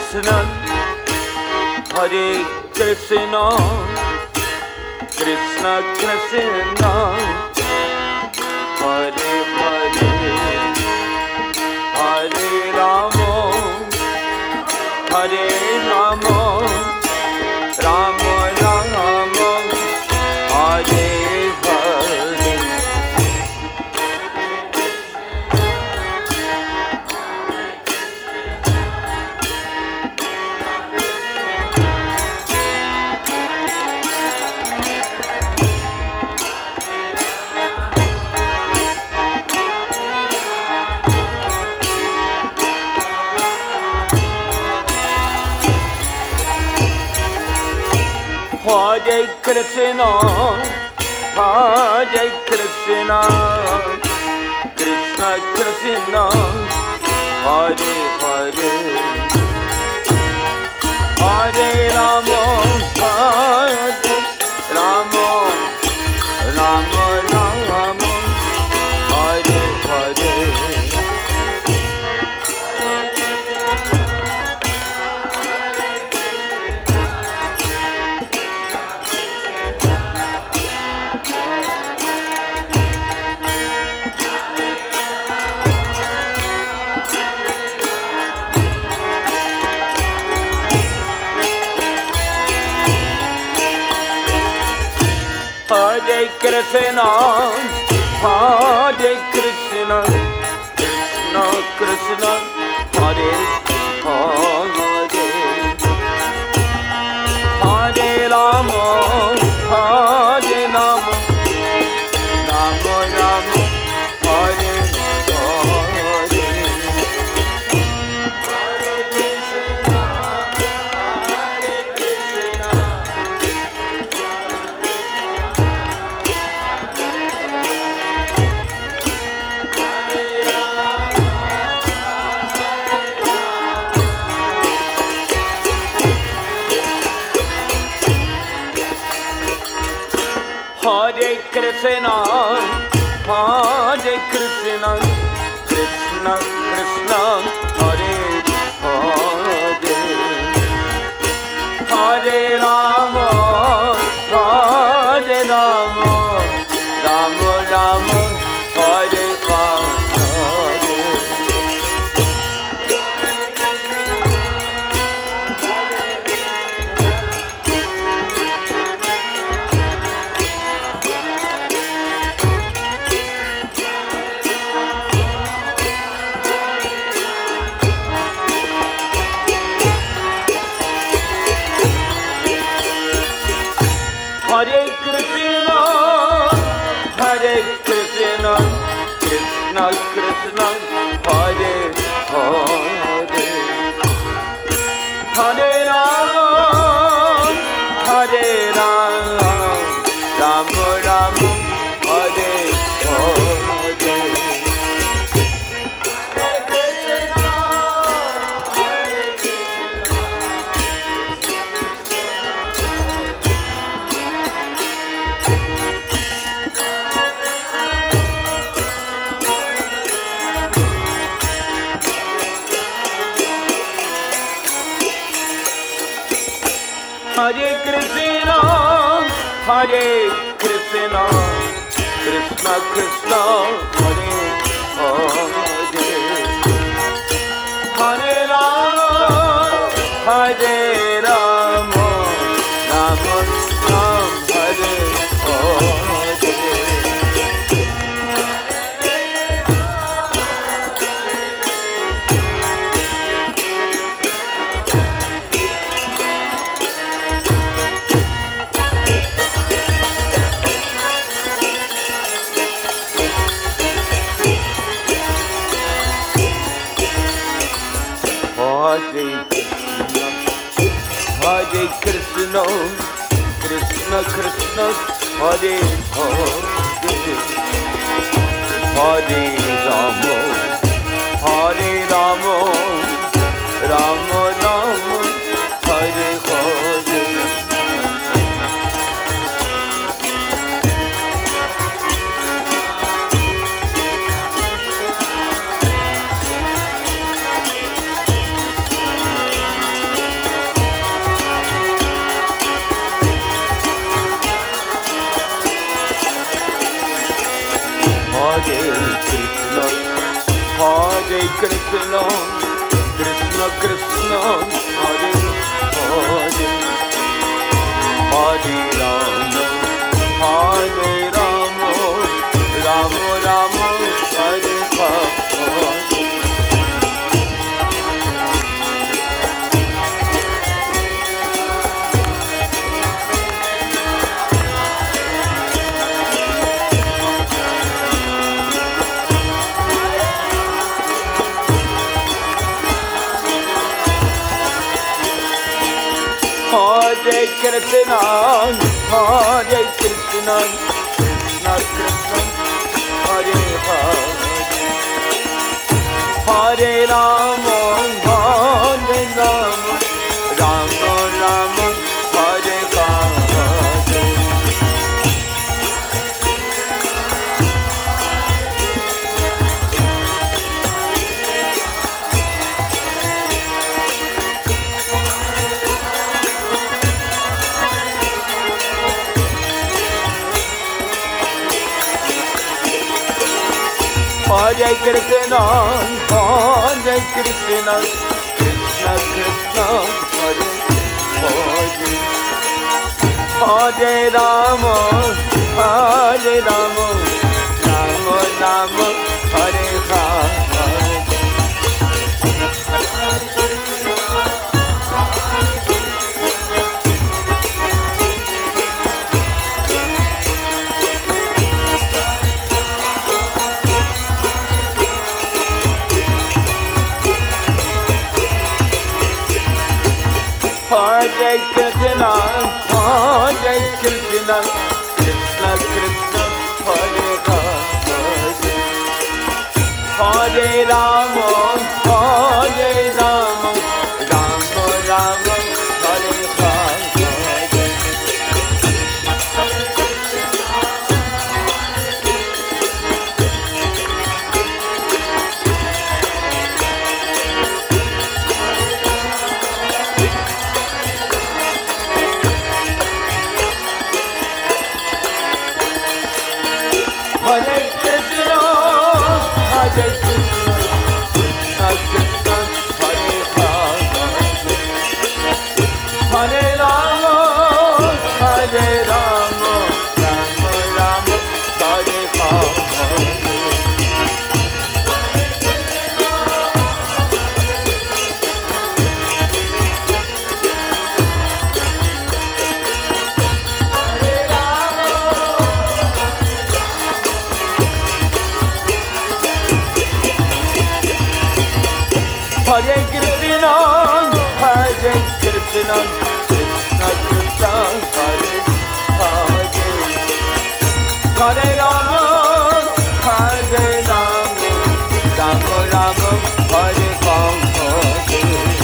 Krishna, Hare Krishna, Krishna Krishna, Hare Hare, Hare Rama, Hare Rama, Rama Rama, Hare Hare. Hare Krishna, Hare Krishna, Krishna Krishna, Hare Hare, Hare Rama, Hare Rama, Rama Rama, Hare Hare. Hare Krishna, Hare Krishna, Krishna Krishna, Hare Hare, Hare Rama, Hare Rama, Rama Rama, Hare Hare. Hare Krishna, Hare Krishna, Krishna Krishna, Hare Hare, Hare Rama, Hare Rama, Rama Rama, Hare Hare. Hare Krishna, Hare Krishna, Krishna Krishna, Hare Hare, Hare Rama, Hare Rama, Rama Rama, Hare Hare. Hare Krishna, Hare Krishna, Krishna Krishna, Hare Hare, Hare Rama, Hare Rama, Rama Rama, Hare Hare. Hare Krishna, Krishna Krishna, Hare Hare, Hare Rama, Hare Rama, Rama Rama, Hare Hare. Hare Krishna, Hare Krishna, Krishna Krishna, Hare Hare, Hare Rama, Hare Rama, Rama Rama, Hare Hare. Hare Krishna, Hare Krishna, Krishna Krishna, Hare Hare, Hare Rama, Hare Rama, Rama Rama, Hare Hare. Hare Krishna, Hare Krishna, Krishna Krishna, Hare Hare, Hare Rama, Hare Rama, Rama Rama, Hare Hare. Hare Krishna, Hare Krishna, Krishna Krishna, Hare Hare, Hare Rama, Hare Rama, Rama Rama, Hare Hare. Hare Krishna, Hare Krishna, Krishna Krishna, Hare Hare, Hare Rama, Hare Rama, Rama Rama, Hare Hare. Hare Krishna, Hare Krishna, Krishna Krishna, Hare Hare, Hare Rama, Hare Rama, Rama Rama, Hare Hare.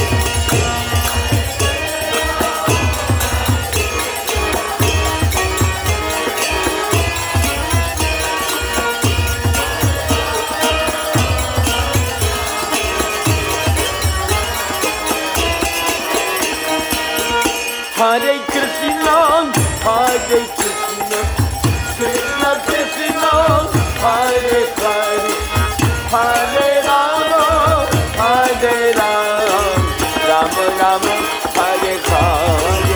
Hare Krishna, Hare Krishna, Krishna Krishna, Hare Hare, Hare Rama, Hare Rama, Rama Rama, Hare Hare.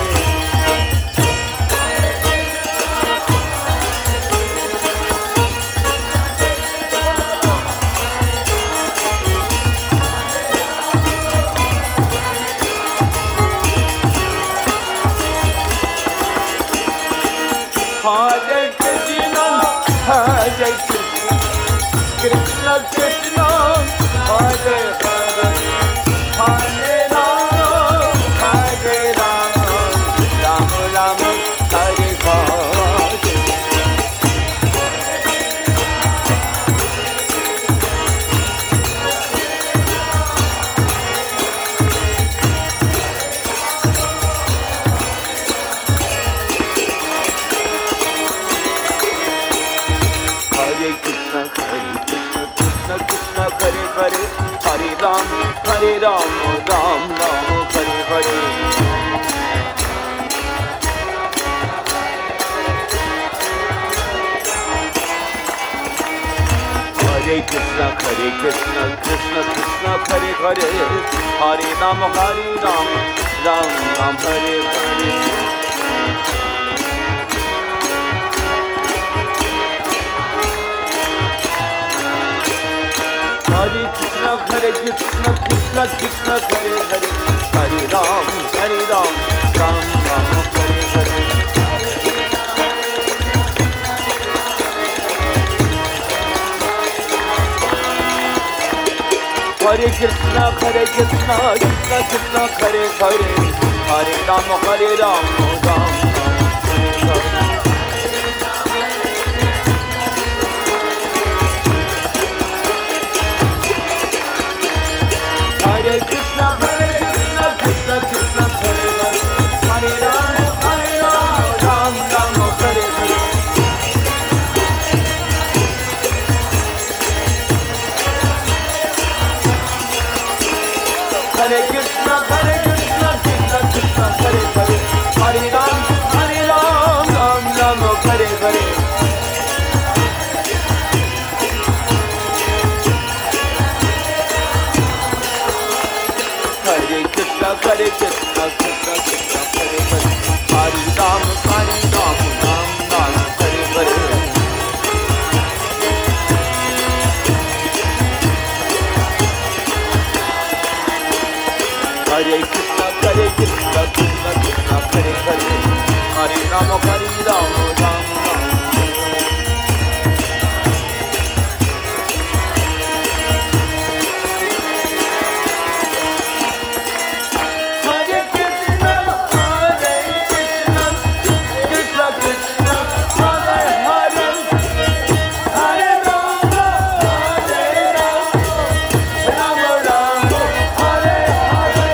Hare Krishna, Hare Krishna, Krishna Krishna, Hare Hare, Hare Rama, Hare Rama, Rama Rama, Hare Hare. Hare Krishna, Krishna Krishna, Hare Hare, Hare Ram, Ram Ram, Hare Hare. Krishna, Krishna Krishna, Hare Hare, Hare Ram, Ram Ram, Hare Hare. Hare Krishna, Krishna Krishna, Hare Hare, Hare Ram, Ram Ram, Hare Hare. Hare Krishna, Krishna Krishna, Hare Hare, Hare Ram, Ram Ram, Hare Hare. Hare Krishna, Krishna Krishna, Hare Hare, Hare Ram, Ram Ram, Hare Hare. Hare Krishna, Krishna Krishna, Hare Hare, Hare Ram, Ram Ram, Hare Hare. Hare Krishna, Krishna Krishna, Hare Hare, Hare Ram, Ram Ram, Hare Hare. Hare Krishna, Krishna Krishna, Hare Hare, Hare Ram, Ram Ram. Hare Krishna, Krishna Krishna, Hare Hare, Hare Ram, Ram Ram, Hare Hare.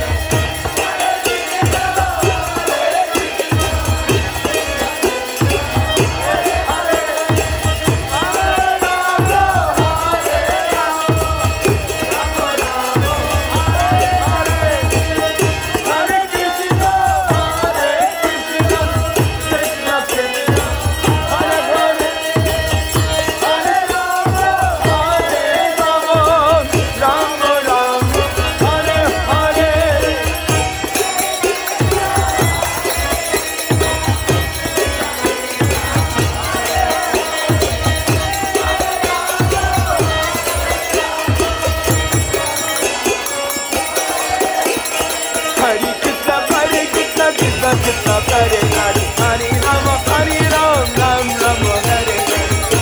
Krishna, Hare Hare, Hare Ram, Ram Ram, Hare Hare.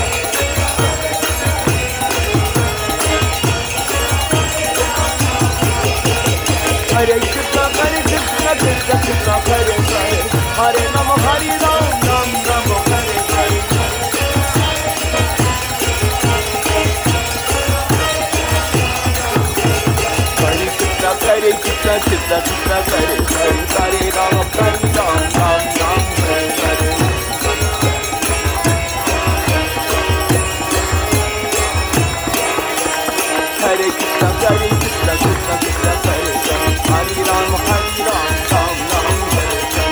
Hare Krishna, Krishna Krishna, Hare Hare, Hare Ram, Ram Ram, Hare Hare. Hare Krishna, Krishna Krishna, Hare Hare, Hare Ram, Ram Ram, Hare Hare. Hare Krishna, Krishna Krishna, Hare Hare, Hare Ram, Ram Ram, Hare Hare.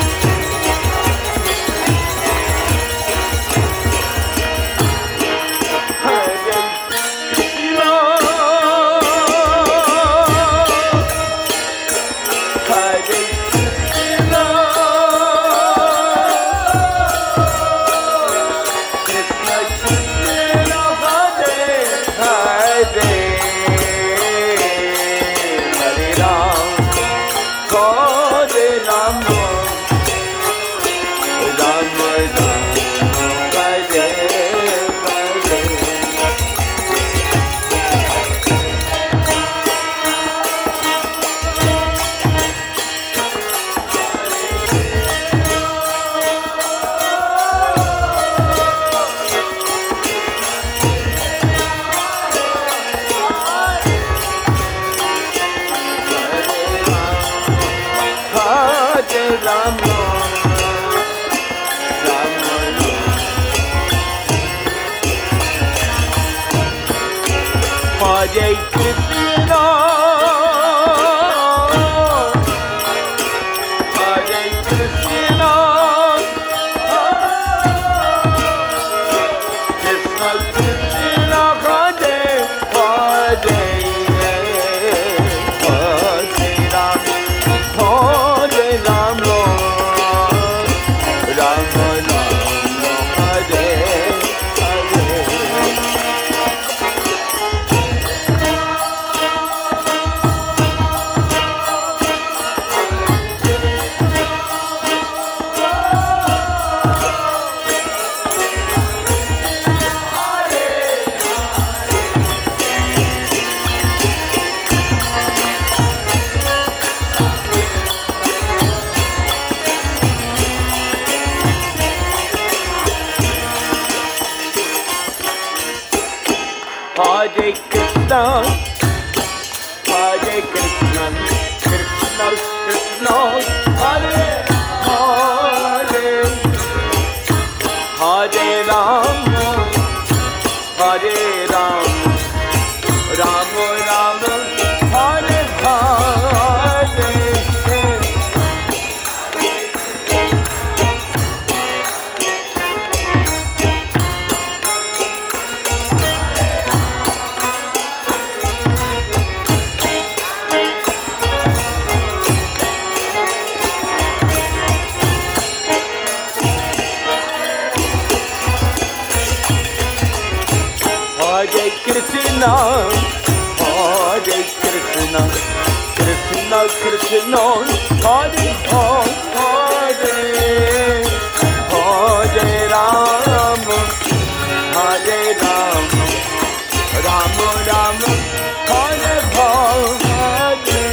Hare Krishna, Hare Krishna, Krishna Krishna, Hare Hare Krishna, Hare Krishna, Krishna Krishna, Hare Hare, Hare Rama, Hare Rama, Rama Rama, Hare Hare. Hare Krishna, Hare Krishna, Krishna Krishna, Hare Hare, Hare Rama, Hare Rama, Rama Rama, Hare Hare.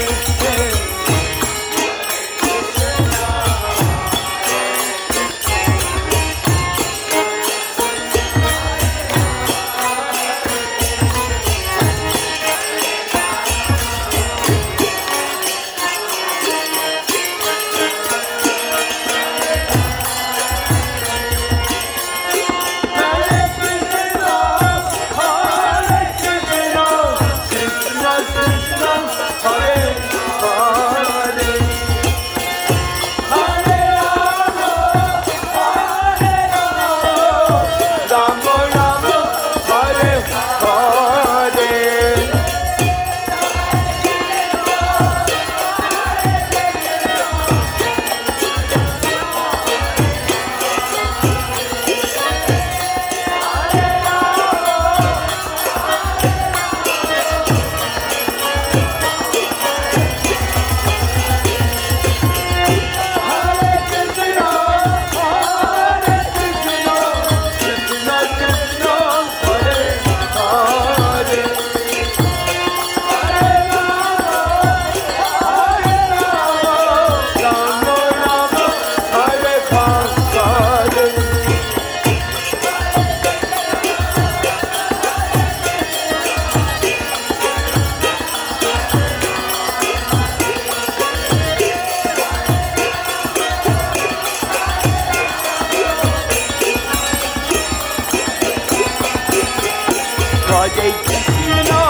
Hare Krishna,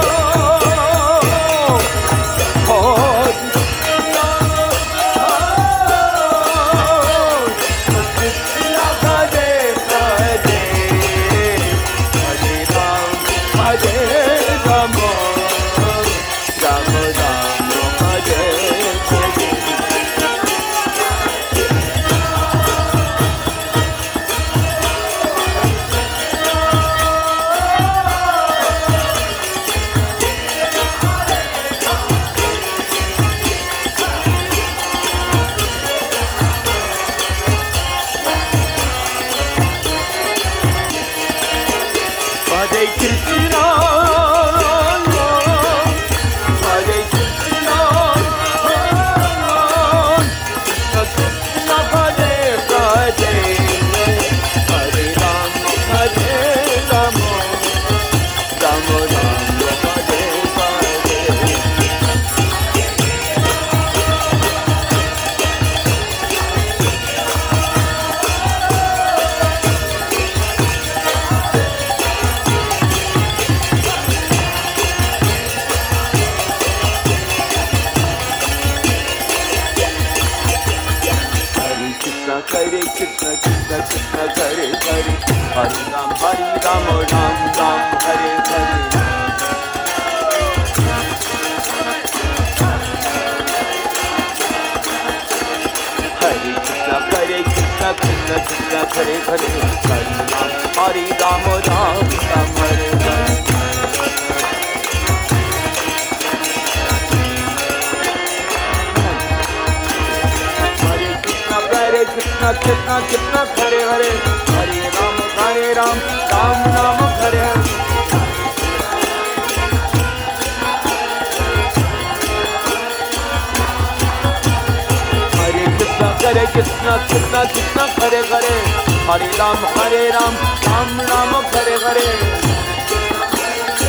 Hare Krishna, Krishna Hare Hare, Hare Rama, Hare Rama, Rama Rama, Hare Hare. Hare Krishna, Hare Krishna, Krishna Hare Hare, Hare Rama, Hare Rama, Rama Rama, Hare Hare. Hare Krishna, Krishna Krishna, Hare Hare, Hare Ram, Ram Ram, Hare Hare. Hare Krishna, Krishna Krishna, Hare Hare, Hare Ram, Ram Ram, Hare Hare. Krishna Krishna Krishna Hare Hare, Hare Ram, Ram Ram, Hare Hare. Hare Krishna Krishna Krishna Hare Hare, Hare Ram, Ram Ram, Hare Hare.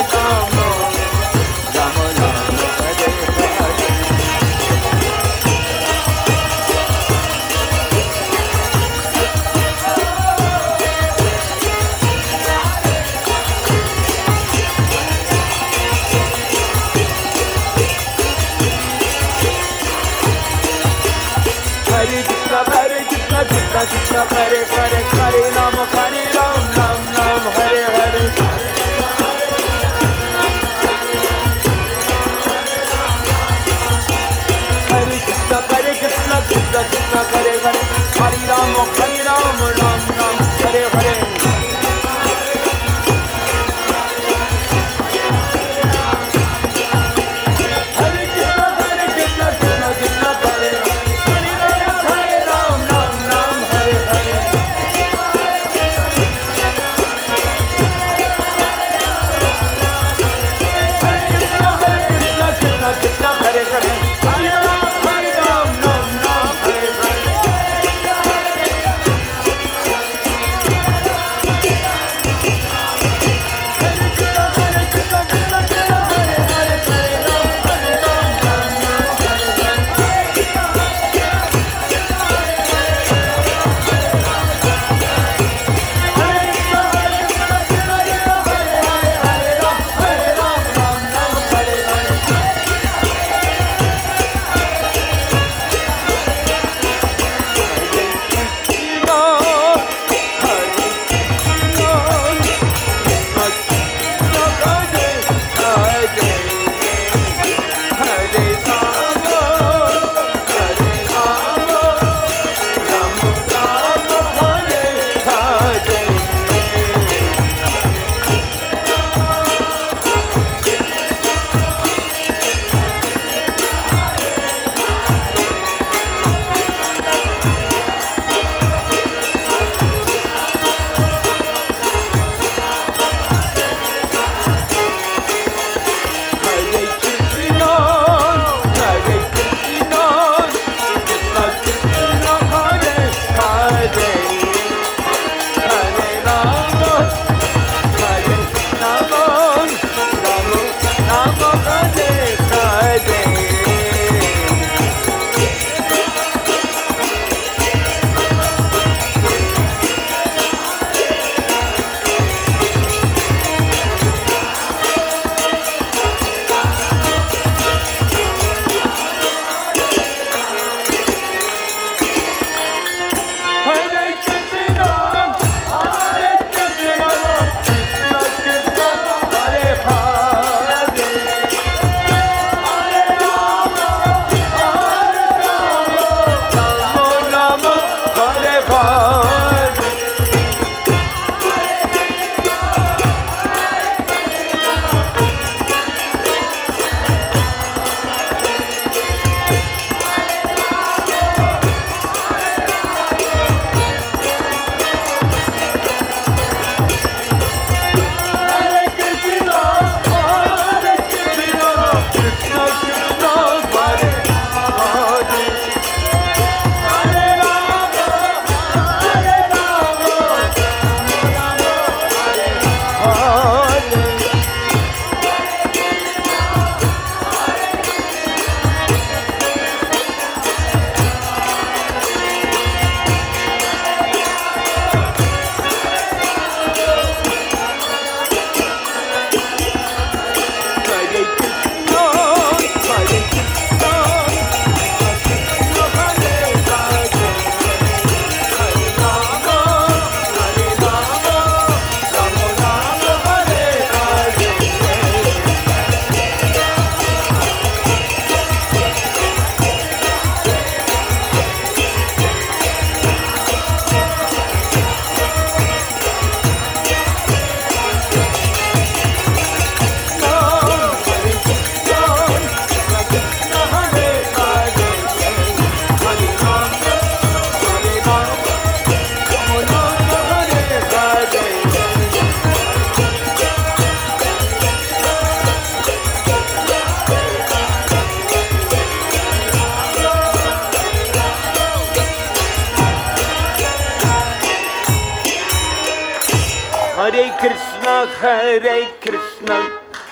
Hare Krishna, Hare Krishna,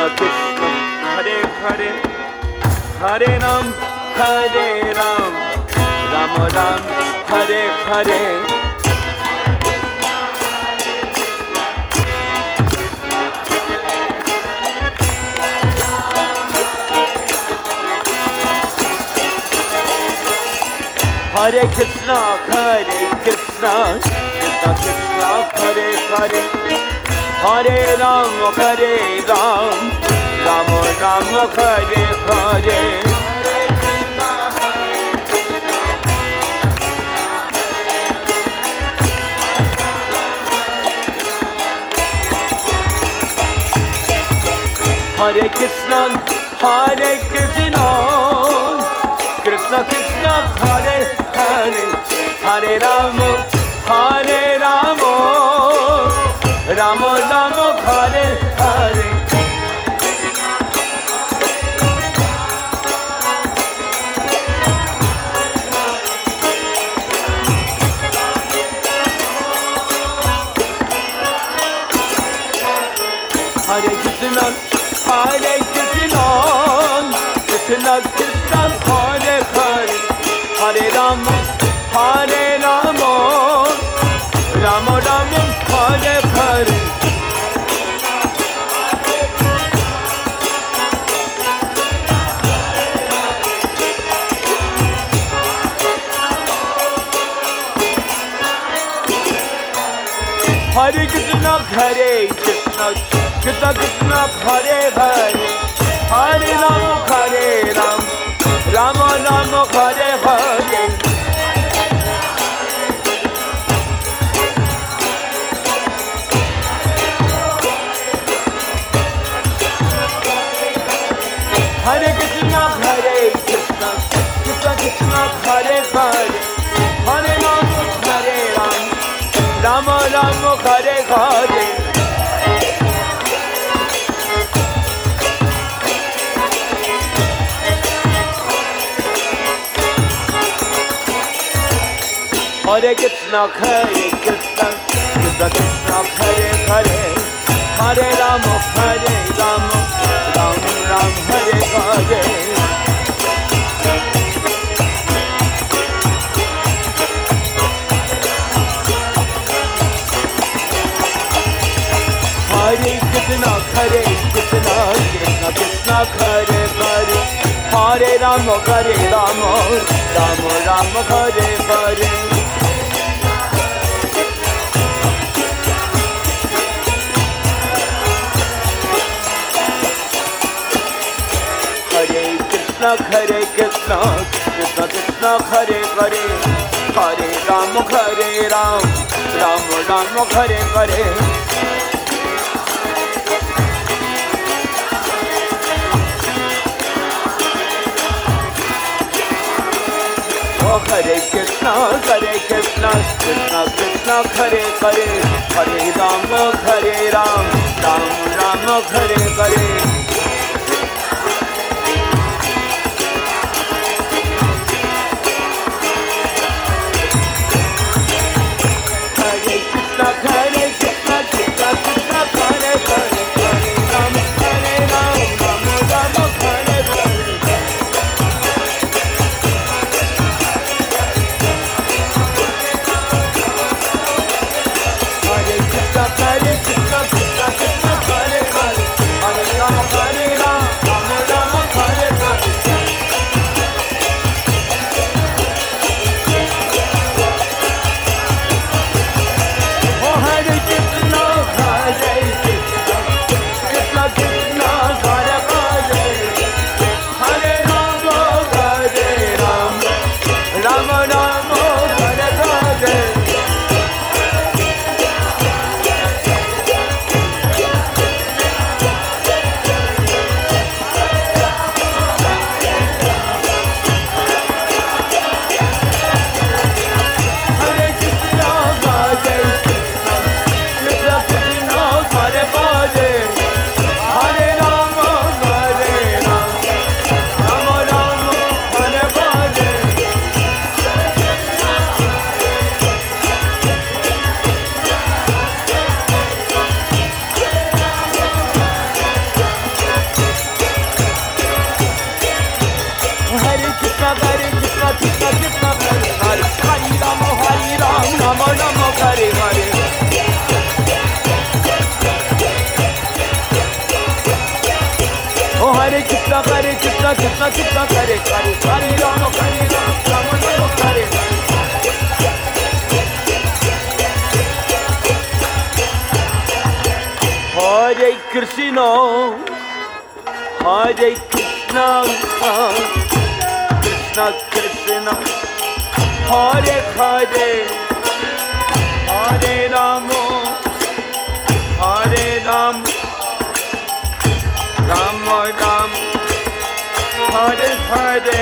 Krishna, Hare Hare, Hare Ram, Ram Ram, Hare Hare. Hare Krishna, Krishna Krishna, Hare Hare, Hare Ram, Ram Ram, Hare Hare. Hare Krishna, Krishna Krishna, Hare Hare, Hare Ram, Ram Ram, Hare Hare. Hare Krishna, Krishna Krishna, Hare Hare, Hare Ram, Ram Ram, Hare Hare. Hare Krishna, Krishna Krishna, Hare Hare, Hare Ram, Ram Ram, Hare Hare. Hare Krishna, Krishna Krishna, Hare Hare, Hare Ram, Ram Ram, Hare Hare. Hare Krishna, Krishna Krishna, Hare Hare, Hare Ram, Ram Ram, Hare Hare. Hare Krishna, Krishna Krishna, Hare Hare, Hare Ram, Ram Ram, Hare Hare. Hare Krishna, Krishna Krishna, Hare Hare, Hare Ram, Ram Ram, Hare Hare. Oh, Hare Krishna, Krishna Krishna, Hare Hare, Hare Ram, Ram Ram, Hare Hare. Hare Krishna, Krishna Krishna, Hare Hare, Hare Rama, Rama Rama, Hare Hare. Hare Krishna, Hare Krishna, Krishna Krishna, Hare Hare, Hare Rama, Hare Rama, Rama Rama, Hare Hare.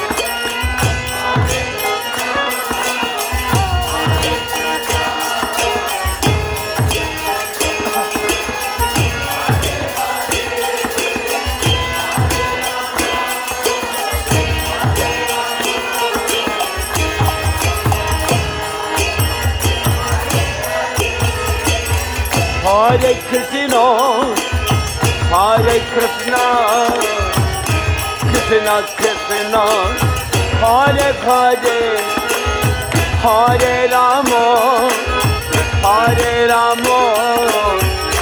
Hare Krishna, Hare Krishna, Krishna Krishna, Hare Hare, Hare Rama, Hare Rama,